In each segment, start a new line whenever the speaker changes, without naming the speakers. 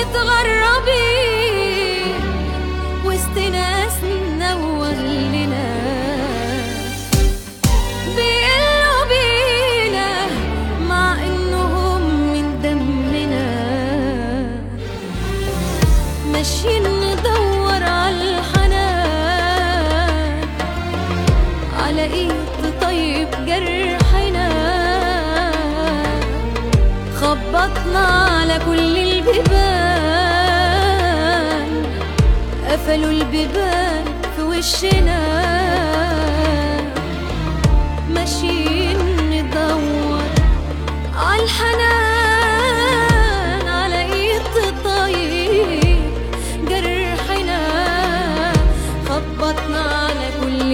متغربين وسط ناس ننور لنا، بيقلوا بينا مع انهم من دمنا، ماشيين ندور عالحنان، على ايد تطيب جرحنا، خبطنا على كل البيبان، قفلوا البيبان في وشنا، ماشيين ندور عالحنان، على ايد تطيب جرحنا، خبطنا على كل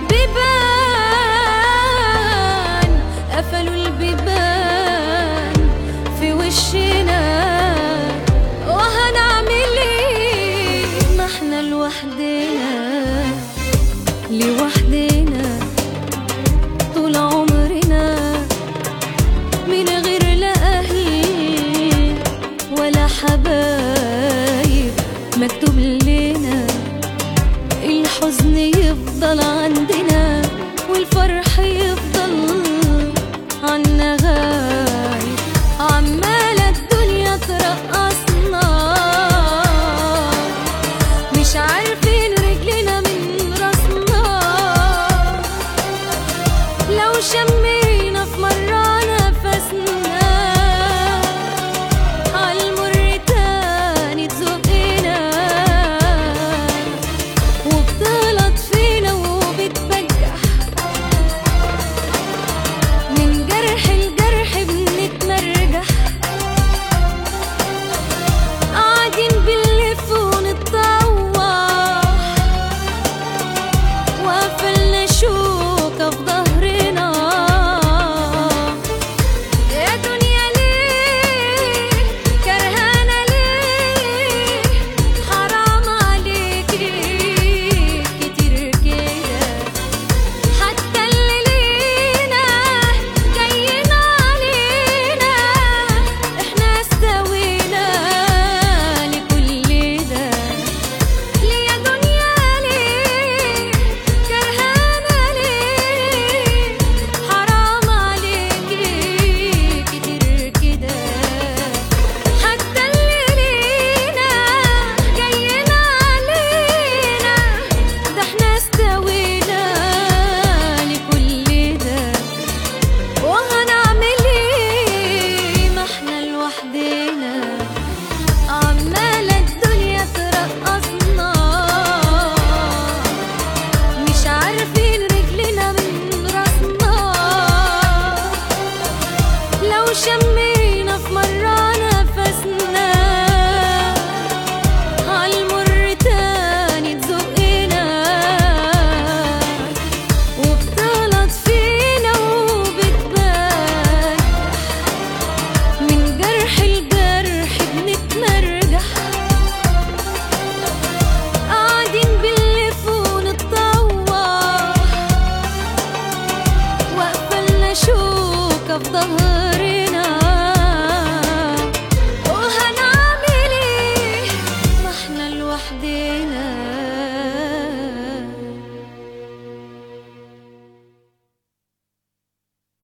البيبان، قفلوا البيبان في وشنا، وهنعمل ايه؟ ما احنا لوحدنا لوحدنا طول عمرنا، من غير لا اهل ولا حبايب، مكتوب لنا الحزن يفضل عندنا والفرح يفضل عنا غايب، عمالة الدنيا ترقصنا، مش عارفين رجلنا من راسنا، لو شمينا في مرة نفسنا، عالمر تاني تزقنا، وبتغلط فينا وبتبجح، من جرح لجرح بنتمرجح، قاعدين بنلف ونتطوح، وقفلنا شوكة في ظهرنا، يا دنيا ليه كرهانة ليه؟ حرام عليكي كتير كده، حتى اللي لينا جايين علينا، احنا استوينا لكل ده، ليه يا دنيا ليه كرهانة ليه؟ حرام عليكي كتير كده، حتى اللي لينا جايين علينا، ده احنا استوينا لكل ده، وهنعمل ايه؟ ما احنا لوحدنا، عمالة الدنيا ترقصنا، مش عارفين رجلنا من راسنا، لو شمينا في مرة نفسنا، عالمر تاني تزقنا، وبتغلط فينا وبتبان، من جرح لجرح بنتمرجح، قاعدين بنلف ونتطوح، وقفلنا شوكة في ظهرنا، وهنعمل ايه؟ ما احنا لوحدنا